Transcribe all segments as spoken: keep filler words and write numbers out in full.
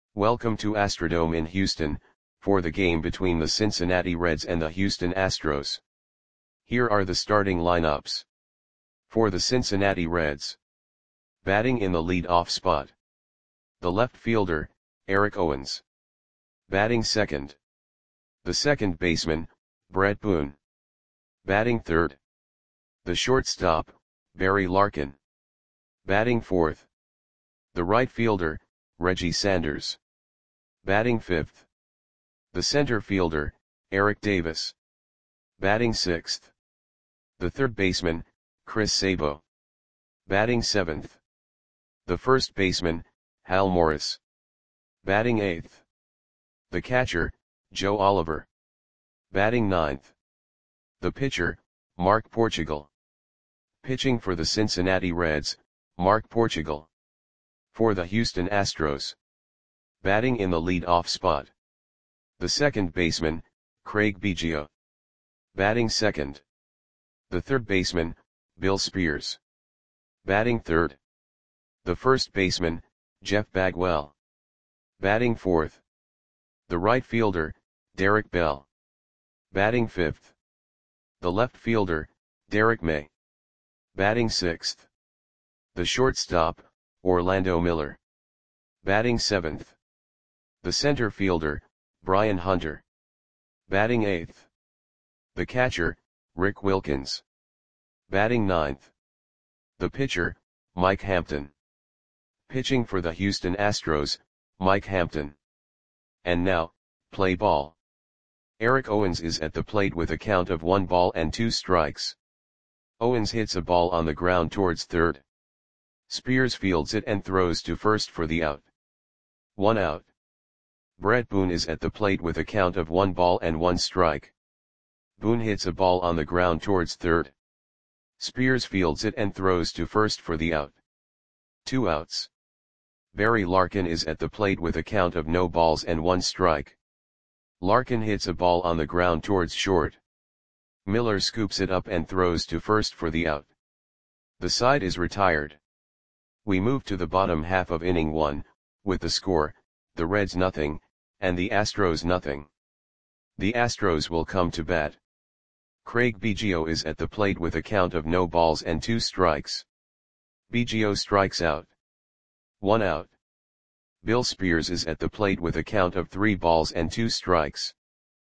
Welcome to Astrodome in Houston, for the game between the Cincinnati Reds and the Houston Astros. Here are the starting lineups. For the Cincinnati Reds. Batting in the lead-off spot. The left fielder, Eric Owens. Batting second. The second baseman, Brett Boone. Batting third. The shortstop, Barry Larkin. Batting fourth. The right fielder, Reggie Sanders. Batting fifth. The center fielder, Eric Davis. Batting sixth. The third baseman, Chris Sabo. Batting seventh. The first baseman, Hal Morris. Batting eighth. The catcher, Joe Oliver. Batting ninth. The pitcher, Mark Portugal. Pitching for the Cincinnati Reds, Mark Portugal. For the Houston Astros. Batting in the lead-off spot. The second baseman, Craig Biggio. Batting second. The third baseman, Bill Spears. Batting third. The first baseman, Jeff Bagwell. Batting fourth. The right fielder, Derek Bell. Batting fifth. The left fielder, Derek May. Batting sixth. The shortstop, Orlando Miller. Batting seventh. The center fielder, Brian Hunter. Batting eighth. The catcher, Rick Wilkins. Batting ninth. The pitcher, Mike Hampton. Pitching for the Houston Astros, Mike Hampton. And now, play ball. Eric Owens is at the plate with a count of one ball and two strikes. Owens hits a ball on the ground towards third. Spears fields it and throws to first for the out. One out. Brett Boone is at the plate with a count of one ball and one strike. Boone hits a ball on the ground towards third. Spears fields it and throws to first for the out. Two outs. Barry Larkin is at the plate with a count of no balls and one strike. Larkin hits a ball on the ground towards short. Miller scoops it up and throws to first for the out. The side is retired. We move to the bottom half of inning one, with the score, the Reds nothing, and the Astros nothing. The Astros will come to bat. Craig Biggio is at the plate with a count of no balls and two strikes. Biggio strikes out. One out. Bill Spears is at the plate with a count of three balls and two strikes.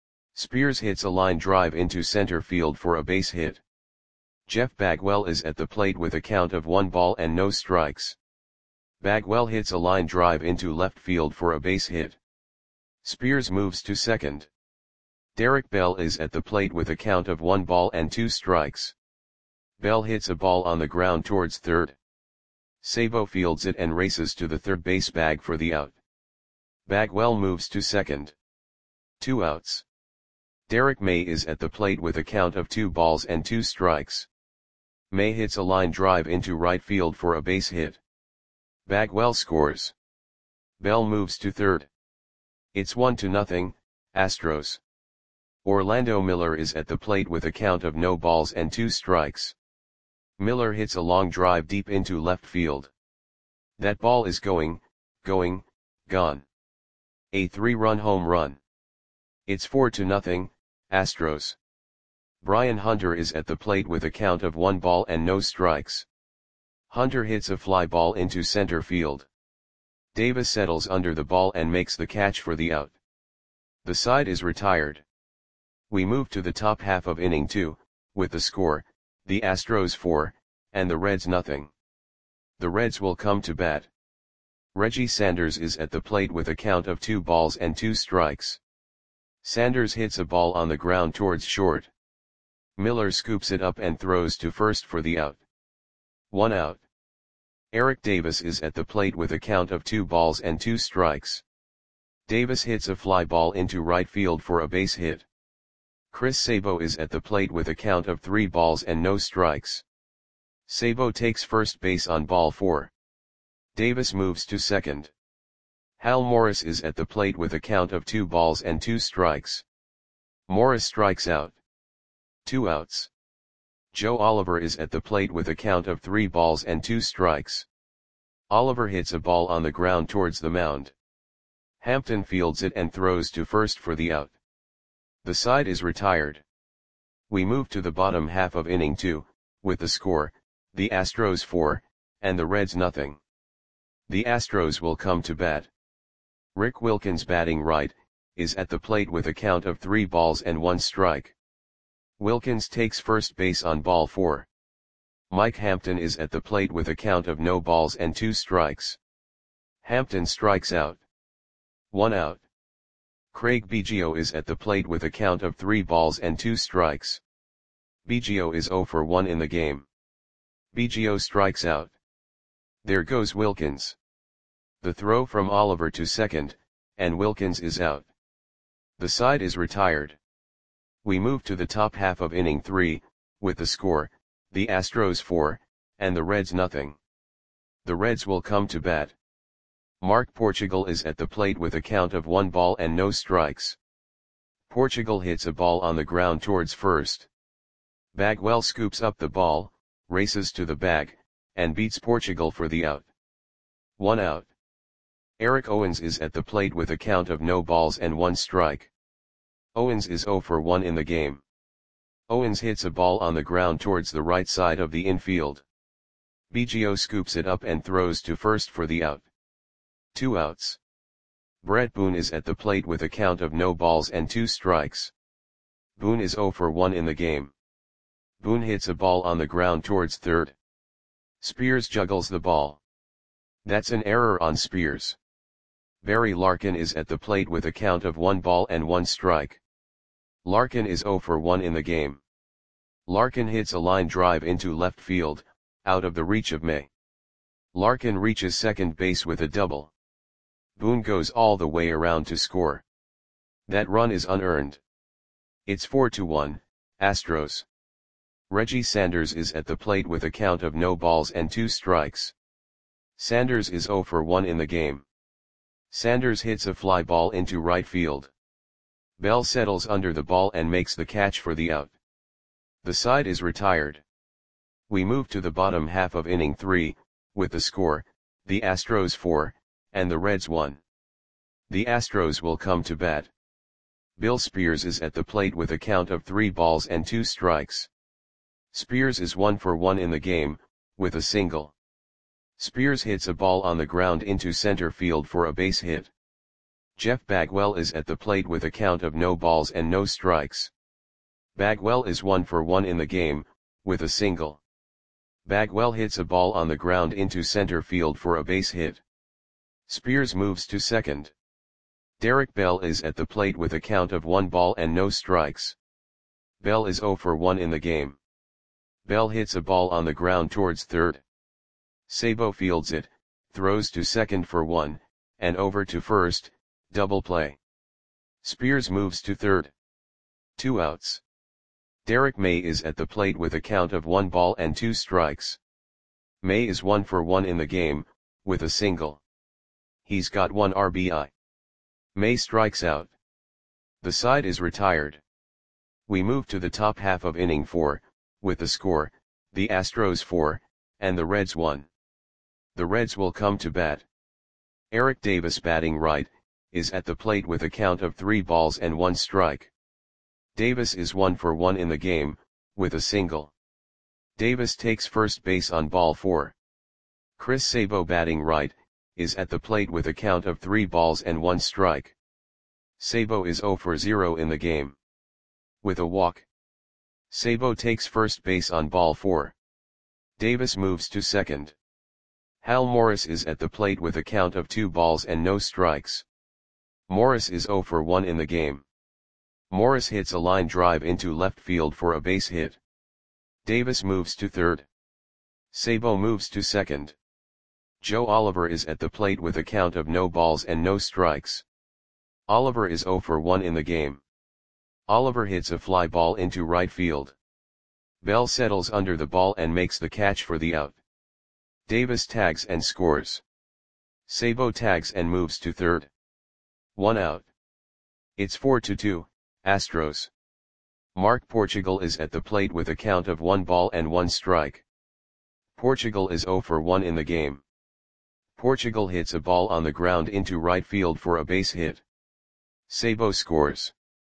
Spears hits a line drive into center field for a base hit. Jeff Bagwell is at the plate with a count of one ball and no strikes. Bagwell hits a line drive into left field for a base hit. Spears moves to second. Derek Bell is at the plate with a count of one ball and two strikes. Bell hits a ball on the ground towards third. Sabo fields it and races to the third base bag for the out. Bagwell moves to second. Two outs. Derek May is at the plate with a count of two balls and two strikes. May hits a line drive into right field for a base hit. Bagwell scores. Bell moves to third. It's one to nothing, Astros. Orlando Miller is at the plate with a count of no balls and two strikes. Miller hits a long drive deep into left field. That ball is going, going, gone. A three-run home run. It's four to nothing, Astros. Brian Hunter is at the plate with a count of one ball and no strikes. Hunter hits a fly ball into center field. Davis settles under the ball and makes the catch for the out. The side is retired. We move to the top half of inning two, with the score, the Astros four, and the Reds nothing. The Reds will come to bat. Reggie Sanders is at the plate with a count of two balls and two strikes. Sanders hits a ball on the ground towards short. Miller scoops it up and throws to first for the out. One out. Eric Davis is at the plate with a count of two balls and two strikes. Davis hits a fly ball into right field for a base hit. Chris Sabo is at the plate with a count of three balls and no strikes. Sabo takes first base on ball four. Davis moves to second. Hal Morris is at the plate with a count of two balls and two strikes. Morris strikes out. Two outs. Joe Oliver is at the plate with a count of three balls and two strikes. Oliver hits a ball on the ground towards the mound. Hampton fields it and throws to first for the out. The side is retired. We move to the bottom half of inning two, with the score, the Astros four, and the Reds nothing. The Astros will come to bat. Rick Wilkins, batting right, is at the plate with a count of three balls and one strike. Wilkins takes first base on ball four. Mike Hampton is at the plate with a count of no balls and two strikes. Hampton strikes out. One out. Craig Biggio is at the plate with a count of three balls and two strikes. Biggio is zero for one in the game. Biggio strikes out. There goes Wilkins. The throw from Oliver to second, and Wilkins is out. The side is retired. We move to the top half of inning three, with the score, the Astros four, and the Reds nothing. The Reds will come to bat. Mark Portugal is at the plate with a count of one ball and no strikes. Portugal hits a ball on the ground towards first. Bagwell scoops up the ball, races to the bag, and beats Portugal for the out. One out. Eric Owens is at the plate with a count of no balls and one strike. Owens is zero for one in the game. Owens hits a ball on the ground towards the right side of the infield. Biggio scoops it up and throws to first for the out. Two outs. Brett Boone is at the plate with a count of no balls and two strikes. Boone is zero for one in the game. Boone hits a ball on the ground towards third. Spears juggles the ball. That's an error on Spears. Barry Larkin is at the plate with a count of one ball and one strike. Larkin is zero for one in the game. Larkin hits a line drive into left field, out of the reach of May. Larkin reaches second base with a double. Boone goes all the way around to score. That run is unearned. It's four to one, Astros. Reggie Sanders is at the plate with a count of no balls and two strikes. Sanders is zero for one in the game. Sanders hits a fly ball into right field. Bell settles under the ball and makes the catch for the out. The side is retired. We move to the bottom half of inning three, with the score, the Astros four, and the Reds one. The Astros will come to bat. Bill Spears is at the plate with a count of three balls and two strikes. Spears is one for one in the game, with a single. Spears hits a ball on the ground into center field for a base hit. Jeff Bagwell is at the plate with a count of no balls and no strikes. Bagwell is one for one in the game, with a single. Bagwell hits a ball on the ground into center field for a base hit. Spears moves to second. Derek Bell is at the plate with a count of one ball and no strikes. Bell is zero for one in the game. Bell hits a ball on the ground towards third. Sabo fields it, throws to second for one, and over to first, double play. Spears moves to third. Two outs. Derek May is at the plate with a count of one ball and two strikes. May is one for one in the game, with a single. He's got one R B I. May strikes out. The side is retired. We move to the top half of inning four, with the score, the Astros four, and the Reds one. The Reds will come to bat. Eric Davis, batting right, is at the plate with a count of three balls and one strike. Davis is one for one in the game, with a single. Davis takes first base on ball four. Chris Sabo, batting right, is at the plate with a count of three balls and one strike. Sabo is zero for zero in the game. With a walk. Sabo takes first base on ball four. Davis moves to second. Hal Morris is at the plate with a count of two balls and no strikes. Morris is zero for one in the game. Morris hits a line drive into left field for a base hit. Davis moves to third. Sabo moves to second. Joe Oliver is at the plate with a count of no balls and no strikes. Oliver is zero for one in the game. Oliver hits a fly ball into right field. Bell settles under the ball and makes the catch for the out. Davis tags and scores. Sabo tags and moves to third. One out. It's four to two, Astros. Mark Portugal is at the plate with a count of one ball and one strike. Portugal is zero for one in the game. Portugal hits a ball on the ground into right field for a base hit. Sabo scores.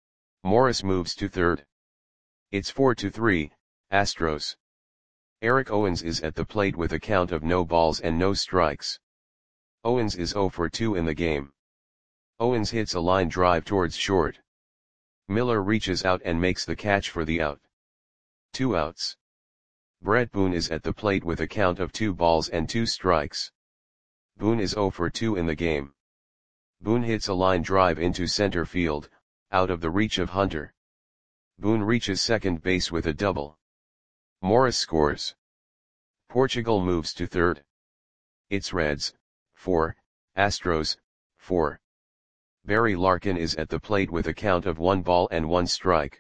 Morris moves to third. It's four to three, Astros. Eric Owens is at the plate with a count of no balls and no strikes. Owens is zero for two in the game. Owens hits a line drive towards short. Miller reaches out and makes the catch for the out. Two outs. Brett Boone is at the plate with a count of two balls and two strikes. Boone is zero for two in the game. Boone hits a line drive into center field, out of the reach of Hunter. Boone reaches second base with a double. Morris scores. Portugal moves to third. It's Reds, four, Astros, four. Barry Larkin is at the plate with a count of one ball and one strike.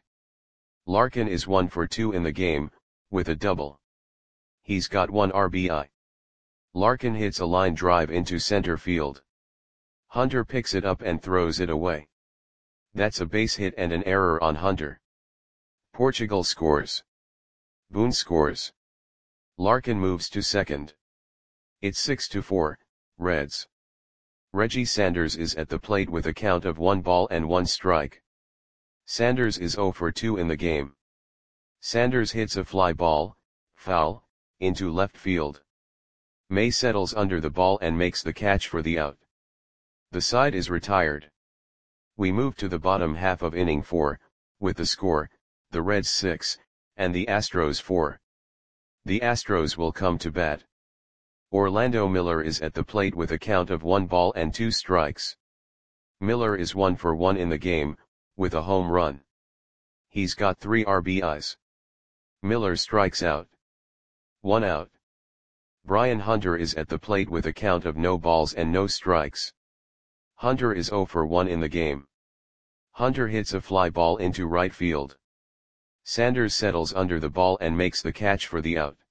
Larkin is one for two in the game, with a double. He's got one R B I. Larkin hits a line drive into center field. Hunter picks it up and throws it away. That's a base hit and an error on Hunter. Portugal scores. Boone scores. Larkin moves to second. It's six to four, Reds. Reggie Sanders is at the plate with a count of one ball and one strike. Sanders is zero for two in the game. Sanders hits a fly ball, foul, into left field. May settles under the ball and makes the catch for the out. The side is retired. We move to the bottom half of inning four, with the score, the Reds six, and the Astros four. The Astros will come to bat. Orlando Miller is at the plate with a count of one ball and two strikes. Miller is one for one in the game, with a home run. He's got three R B Is. Miller strikes out. One out. Brian Hunter is at the plate with a count of no balls and no strikes. Hunter is zero for one in the game. Hunter hits a fly ball into right field. Sanders settles under the ball and makes the catch for the out.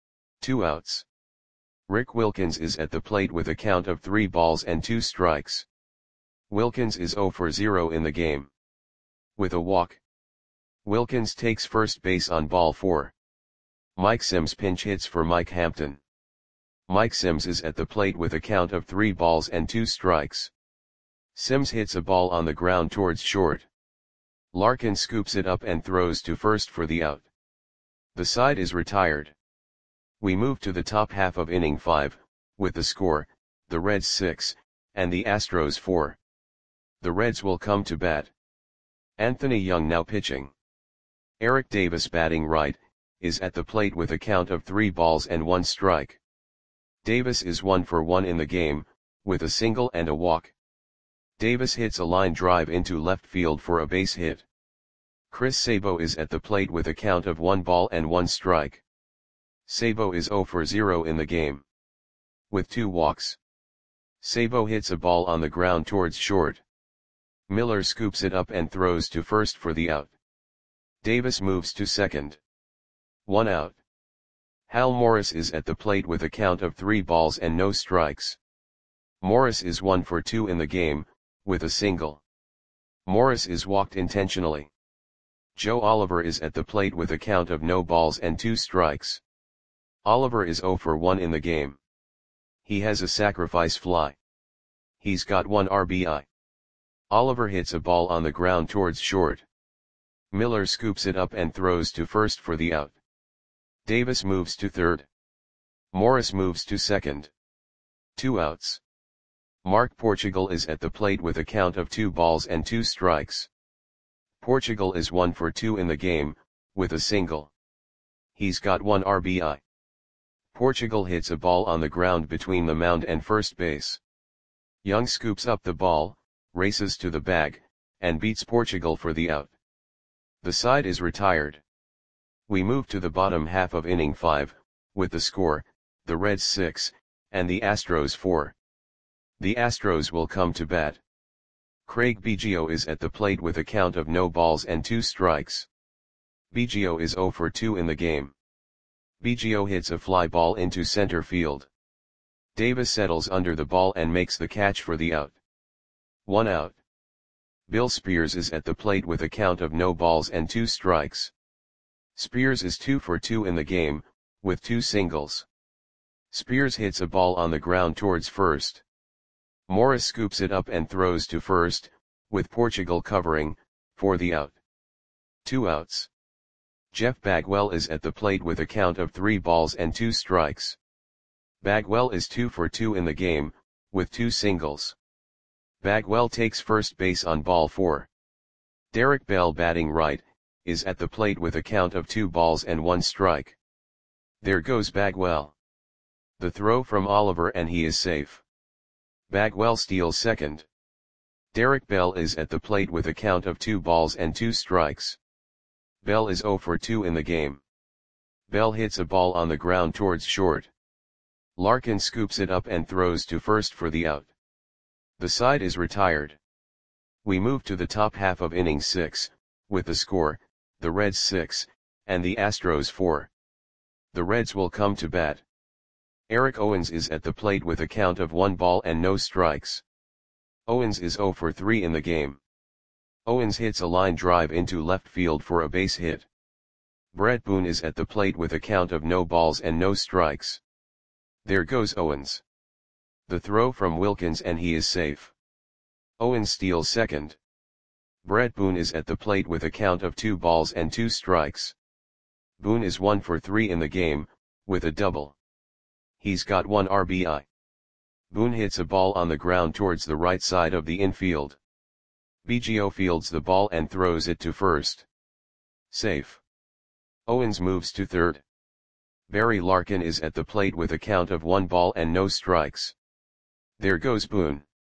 Two outs. Rick Wilkins is at the plate with a count of three balls and two strikes. Wilkins is zero for zero in the game. With a walk. Wilkins takes first base on ball four. Mike Sims pinch hits for Mike Hampton. Mike Sims is at the plate with a count of three balls and two strikes. Sims hits a ball on the ground towards short. Larkin scoops it up and throws to first for the out. The side is retired. We move to the top half of inning five, with the score, the Reds six, and the Astros four. The Reds will come to bat. Anthony Young now pitching. Eric Davis batting right, is at the plate with a count of three balls and one strike. Davis is one for one in the game, with a single and a walk. Davis hits a line drive into left field for a base hit. Chris Sabo is at the plate with a count of one ball and one strike. Sabo is zero for zero in the game. With two walks. Sabo hits a ball on the ground towards short. Miller scoops it up and throws to first for the out. Davis moves to second. One out. Hal Morris is at the plate with a count of three balls and no strikes. Morris is one for two in the game, with a single. Morris is walked intentionally. Joe Oliver is at the plate with a count of no balls and two strikes. Oliver is zero for one in the game. He has a sacrifice fly. He's got one R B I. Oliver hits a ball on the ground towards short. Miller scoops it up and throws to first for the out. Davis moves to third. Morris moves to second. Two outs. Mark Portugal is at the plate with a count of two balls and two strikes. Portugal is one for two in the game, with a single. He's got one R B I. Portugal hits a ball on the ground between the mound and first base. Young scoops up the ball, races to the bag, and beats Portugal for the out. The side is retired. We move to the bottom half of inning five, with the score, the Reds six, and the Astros four. The Astros will come to bat. Craig Biggio is at the plate with a count of no balls and two strikes. Biggio is zero for two in the game. Biggio hits a fly ball into center field. Davis settles under the ball and makes the catch for the out. One out. Bill Spears is at the plate with a count of no balls and two strikes. Spears is two for two in the game, with two singles. Spears hits a ball on the ground towards first. Morris scoops it up and throws to first, with Portugal covering, for the out. Two outs. Jeff Bagwell is at the plate with a count of three balls and two strikes. Bagwell is two for two in the game, with two singles. Bagwell takes first base on ball four. Derek Bell, batting right, is at the plate with a count of two balls and one strike. There goes Bagwell. The throw from Oliver and he is safe. Bagwell steals second. Derek Bell is at the plate with a count of two balls and two strikes. Bell is zero for two in the game. Bell hits a ball on the ground towards short. Larkin scoops it up and throws to first for the out. The side is retired. We move to the top half of inning six, with the score, the Reds six, and the Astros four. The Reds will come to bat. Eric Owens is at the plate with a count of one ball and no strikes. Owens is zero for three in the game. Owens hits a line drive into left field for a base hit. Brett Boone is at the plate with a count of no balls and no strikes. There goes Owens. The throw from Wilkins and he is safe. Owens steals second. Brett Boone is at the plate with a count of two balls and two strikes. Boone is one for three in the game, with a double. He's got one R B I. Boone hits a ball on the ground towards the right side of the infield. Biggio fields the ball and throws it to first. Safe. Owens moves to third. Barry Larkin is at the plate with a count of one ball and no strikes. There goes Boone.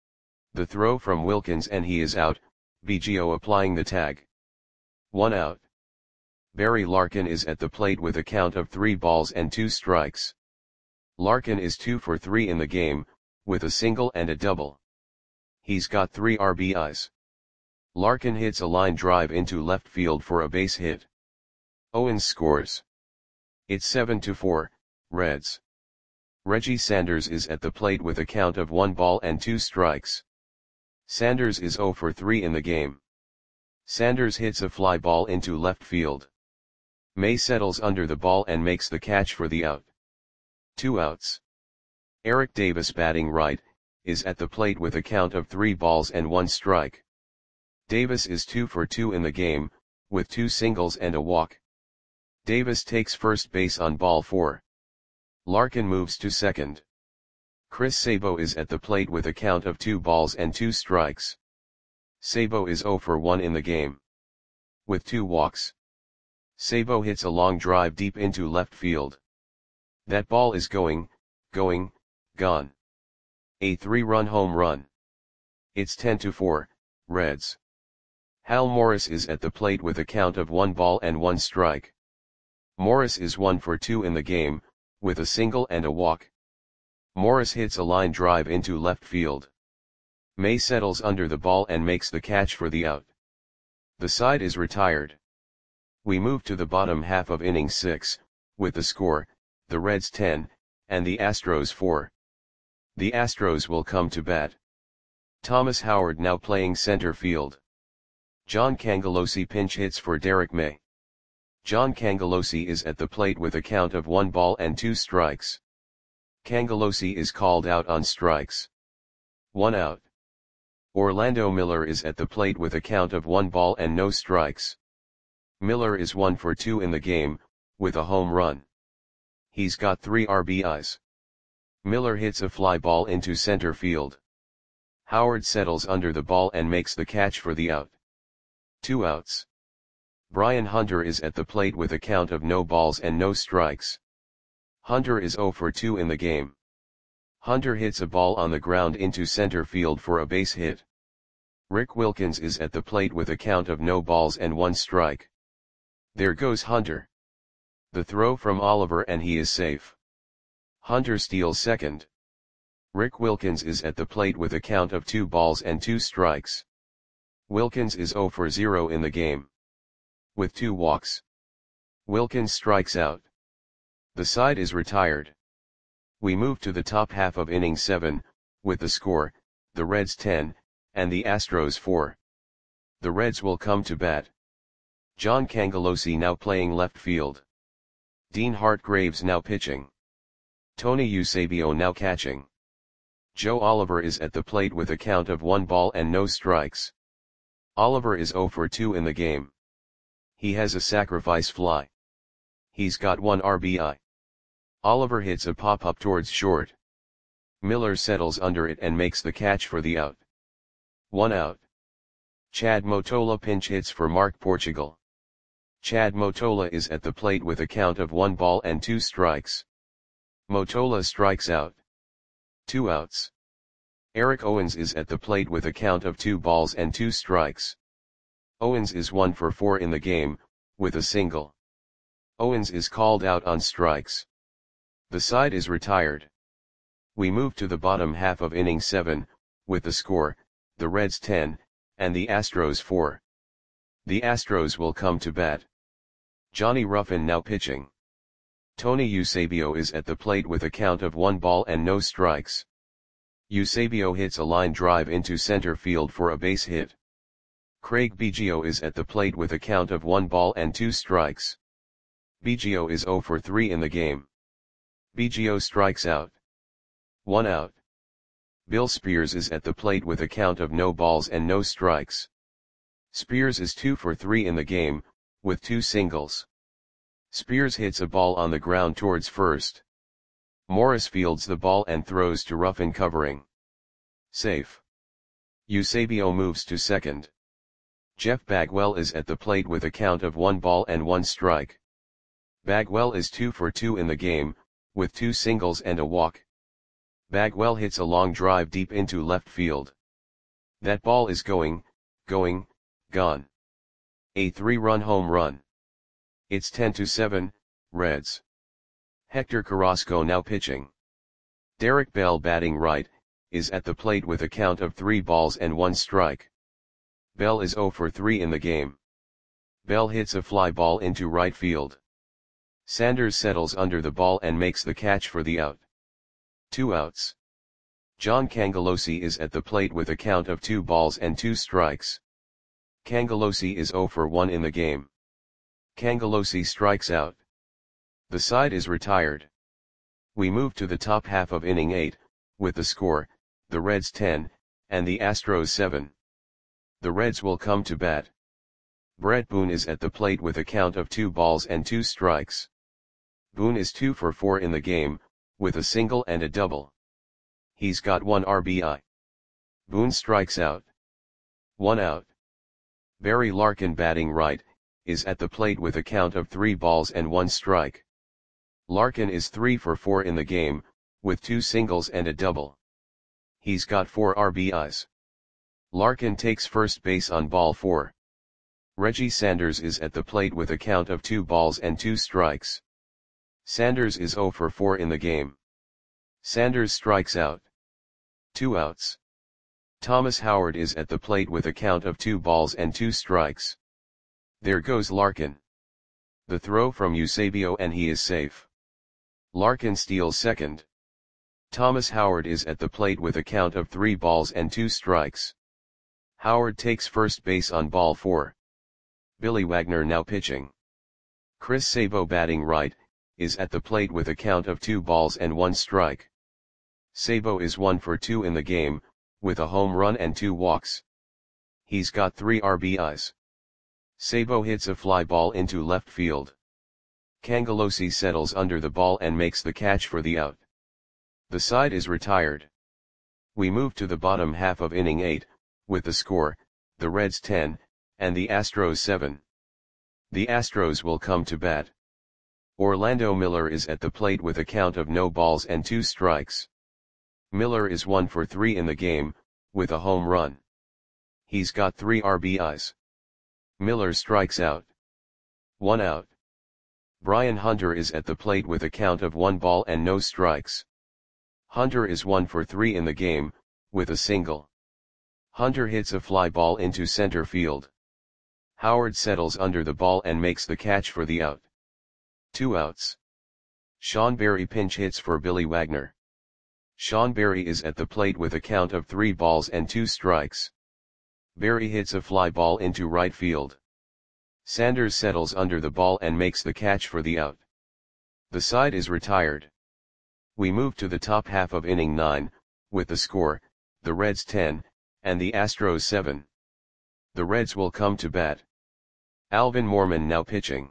The throw from Wilkins and he is out, Biggio applying the tag. One out. Barry Larkin is at the plate with a count of three balls and two strikes. Larkin is two for three in the game, with a single and a double. He's got three R B Is. Larkin hits a line drive into left field for a base hit. Owens scores. It's seven to four, Reds. Reggie Sanders is at the plate with a count of one ball and two strikes. Sanders is zero for three in the game. Sanders hits a fly ball into left field. May settles under the ball and makes the catch for the out. Two outs. Eric Davis, batting right, is at the plate with a count of three balls and one strike. Davis is two for two in the game, with two singles and a walk. Davis takes first base on ball four. Larkin moves to second. Chris Sabo is at the plate with a count of two balls and two strikes. Sabo is zero for one in the game, with two walks. Sabo hits a long drive deep into left field. That ball is going, going, gone. A three-run home run. It's ten to four, Reds. Hal Morris is at the plate with a count of one ball and one strike. Morris is one for two in the game, with a single and a walk. Morris hits a line drive into left field. May settles under the ball and makes the catch for the out. The side is retired. We move to the bottom half of inning six, with the score, the Reds ten, and the Astros four. The Astros will come to bat. Thomas Howard now playing center field. John Cangelosi pinch hits for Derek May. John Cangelosi is at the plate with a count of one ball and two strikes. Cangelosi is called out on strikes. One out. Orlando Miller is at the plate with a count of one ball and no strikes. Miller is one for two in the game, with a home run. He's got three R B Is. Miller hits a fly ball into center field. Howard settles under the ball and makes the catch for the out. Two outs. Brian Hunter is at the plate with a count of no balls and no strikes. Hunter is zero for two in the game. Hunter hits a ball on the ground into center field for a base hit. Rick Wilkins is at the plate with a count of no balls and one strike. There goes Hunter. The throw from Oliver and he is safe. Hunter steals second. Rick Wilkins is at the plate with a count of two balls and two strikes. Wilkins is zero for zero in the game, with two walks. Wilkins strikes out. The side is retired. We move to the top half of inning seven, with the score, the Reds ten, and the Astros four. The Reds will come to bat. John Cangelosi now playing left field. Dean Hartgraves now pitching. Tony Eusebio now catching. Joe Oliver is at the plate with a count of one ball and no strikes. Oliver is zero for two in the game. He has a sacrifice fly. He's got one R B I. Oliver hits a pop-up towards short. Miller settles under it and makes the catch for the out. One out. Chad Motola pinch hits for Mark Portugal. Chad Motola is at the plate with a count of one ball and two strikes. Motola strikes out. Two outs. Eric Owens is at the plate with a count of two balls and two strikes. Owens is one for four in the game, with a single. Owens is called out on strikes. The side is retired. We move to the bottom half of inning seven, with the score, the Reds ten, and the Astros four. The Astros will come to bat. Johnny Ruffin now pitching. Tony Eusebio is at the plate with a count of one ball and no strikes. Eusebio hits a line drive into center field for a base hit. Craig Biggio is at the plate with a count of one ball and two strikes. Biggio is zero for three in the game. Biggio strikes out. One out. Bill Spears is at the plate with a count of no balls and no strikes. Spears is two for three in the game, with two singles. Spears hits a ball on the ground towards first. Morris fields the ball and throws to Ruffin covering. Safe. Eusebio moves to second. Jeff Bagwell is at the plate with a count of one ball and one strike. Bagwell is two for two in the game, with two singles and a walk. Bagwell hits a long drive deep into left field. That ball is going, going, gone. A three-run home run. It's ten to seven, Reds. Hector Carrasco now pitching. Derek Bell batting right, is at the plate with a count of three balls and one strike. Bell is zero for three in the game. Bell hits a fly ball into right field. Sanders settles under the ball and makes the catch for the out. Two outs. John Cangelosi is at the plate with a count of two balls and two strikes. Cangelosi is zero for one in the game. Cangelosi strikes out. The side is retired. We move to the top half of inning eight, with the score, the Reds ten, and the Astros seven. The Reds will come to bat. Brett Boone is at the plate with a count of two balls and two strikes. Boone is two for four in the game, with a single and a double. He's got one R B I. Boone strikes out. One out. Barry Larkin batting right, is at the plate with a count of three balls and one strike. Larkin is three for four in the game, with two singles and a double. He's got four R B Is. Larkin takes first base on ball four. Reggie Sanders is at the plate with a count of two balls and two strikes. Sanders is zero for four in the game. Sanders strikes out. Two outs. Thomas Howard is at the plate with a count of two balls and two strikes. There goes Larkin. The throw from Eusebio and he is safe. Larkin steals second. Thomas Howard is at the plate with a count of three balls and two strikes. Howard takes first base on ball four. Billy Wagner now pitching. Chris Sabo batting right, is at the plate with a count of two balls and one strike. Sabo is one for two in the game, with a home run and two walks. He's got three R B Is. Sabo hits a fly ball into left field. Cangelosi settles under the ball and makes the catch for the out. The side is retired. We move to the bottom half of inning eight, with the score, the Reds ten, and the Astros seven. The Astros will come to bat. Orlando Miller is at the plate with a count of no balls and two strikes. Miller is one for three in the game, with a home run. He's got three R B Is. Miller strikes out. One out. Brian Hunter is at the plate with a count of one ball and no strikes. Hunter is one for three in the game, with a single. Hunter hits a fly ball into center field. Howard settles under the ball and makes the catch for the out. Two outs. Sean Berry pinch hits for Billy Wagner. Sean Berry is at the plate with a count of three balls and two strikes. Berry hits a fly ball into right field. Sanders settles under the ball and makes the catch for the out. The side is retired. We move to the top half of inning nine, with the score, the Reds ten, and the Astros seven. The Reds will come to bat. Alvin Moorman now pitching.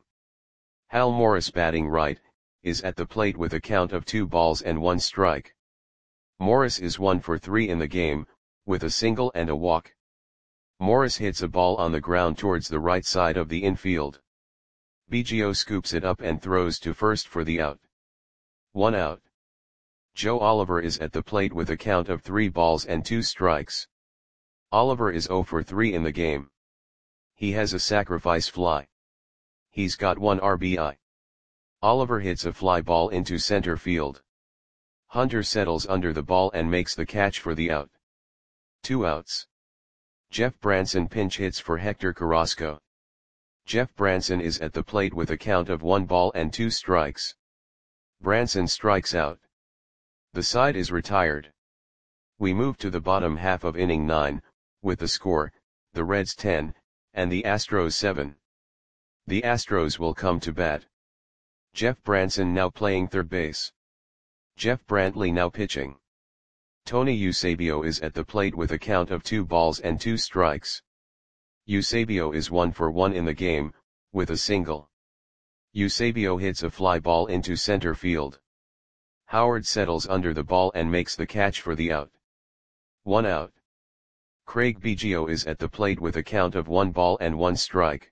Hal Morris batting right, is at the plate with a count of two balls and one strike. Morris is one for three in the game, with a single and a walk. Morris hits a ball on the ground towards the right side of the infield. Biggio scoops it up and throws to first for the out. One out. Joe Oliver is at the plate with a count of three balls and two strikes. Oliver is zero for three in the game. He has a sacrifice fly. He's got one R B I. Oliver hits a fly ball into center field. Hunter settles under the ball and makes the catch for the out. Two outs. Jeff Branson pinch hits for Hector Carrasco. Jeff Branson is at the plate with a count of one ball and two strikes. Branson strikes out. The side is retired. We move to the bottom half of inning nine, with the score, the Reds ten, and the Astros seven. The Astros will come to bat. Jeff Branson now playing third base. Jeff Brantley now pitching. Tony Eusebio is at the plate with a count of two balls and two strikes. Eusebio is one for one in the game, with a single. Eusebio hits a fly ball into center field. Howard settles under the ball and makes the catch for the out. One out. Craig Biggio is at the plate with a count of one ball and one strike.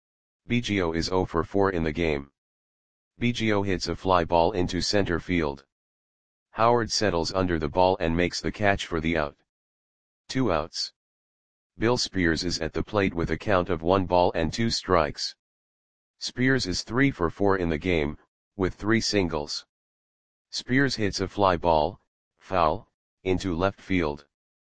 Biggio is zero for four in the game. Biggio hits a fly ball into center field. Howard settles under the ball and makes the catch for the out. Two outs. Bill Spears is at the plate with a count of one ball and two strikes. Spears is three for four in the game, with three singles. Spears hits a fly ball, foul, into left field.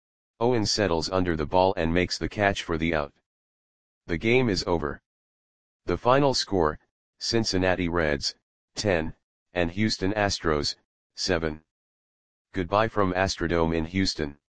Owens settles under the ball and makes the catch for the out. The game is over. The final score, Cincinnati Reds, ten, and Houston Astros, seven. Goodbye from Astrodome in Houston.